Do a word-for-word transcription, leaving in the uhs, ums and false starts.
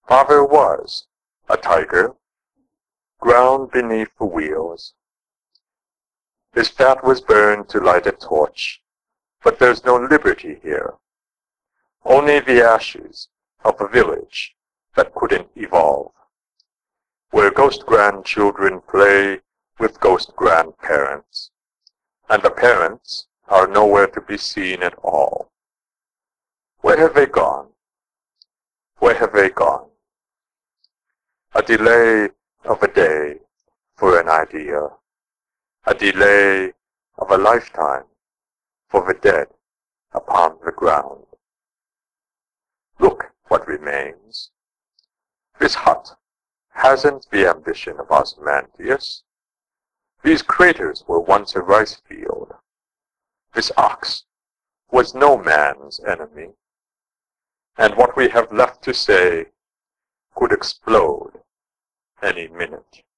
Father was a tiger, ground beneath the wheels. His fat was burned to light a torch, but there's no liberty here. Only the ashes of a village that couldn't evolve, where ghost grandchildren play with ghost grandparents, and the parents are nowhere to be seen at all. Where have they gone? Where have they gone? A delay of a day for an idea, a delay of a lifetime for the dead upon the ground. Look what remains. This hut hasn't the ambition of Ozymandias. These craters were once a rice field. This ox was no man's enemy, and what we have left to say could explode any minute.